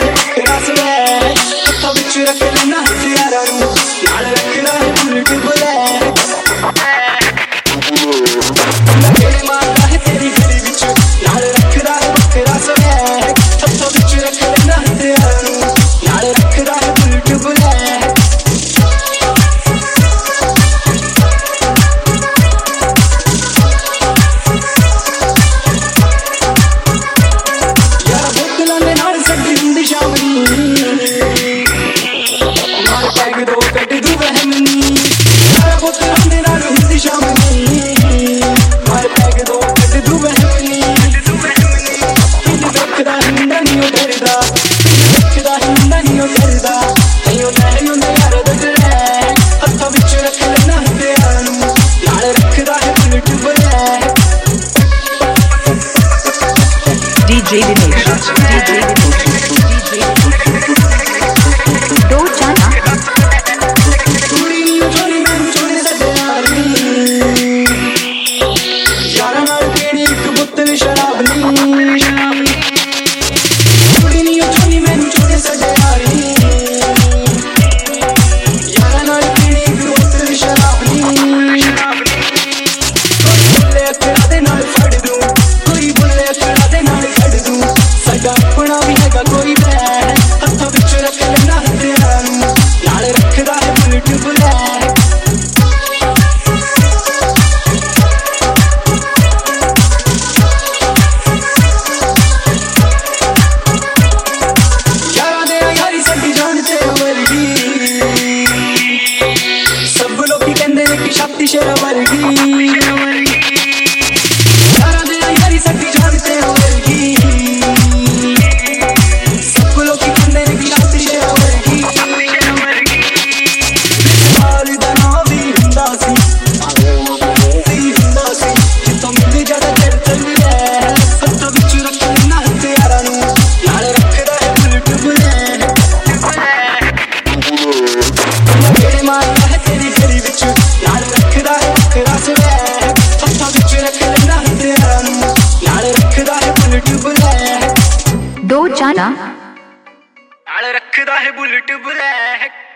बकरा स्वैग हत्थां विच रख लेना हथियारां नूं नाल रखदा है बुलेट ब्लैक लगे मारदा है तेरी गली विच नाल रखदा है बकरा स्वैग हत्थां विच रख लेना हथियारां नूं नाल रखदा है bullet black DJ Dinesh, DJ दो चाना यारा नाल पीनी एक बोतल शराब नी कुड़ी नी छोनी मैनू छोड़े सजे यारी यारा नाल पीनी एक बोतल शराब नी कोई बोले अकड़ा दे नाल फड़ दूं कोई बोले अकड़ा दे नाल फड़ दूं साडा अपना भी हैगा कोई बैग हत्थां विच रख लेना हथियारां नूं नाल रखदा है बुलेट ब्लैक सब लोग कहंदे ने कि शक्ति शेर वर्गी यारा दे यारी सच्ची जानते हो वर्गी सब लोग कहंदे ने कि शक्ति शेर वर्गी माल दा नाम भी हुंदा सी जितों मिलदी ज्यादा चढ़ चलदी है हत्थां विच रख लेना हथियारां नूं नाल रखदा है बुलेट ब्लैक लगे मारदा है तेरी गली विच नाल रखदा है बकरा स्वैग हत्थां विच रख लेना हथियारां नूं नाल रखदा है बुलेट ब्लैक दो चाना नाल रखदा है बुलेट ब्लैक।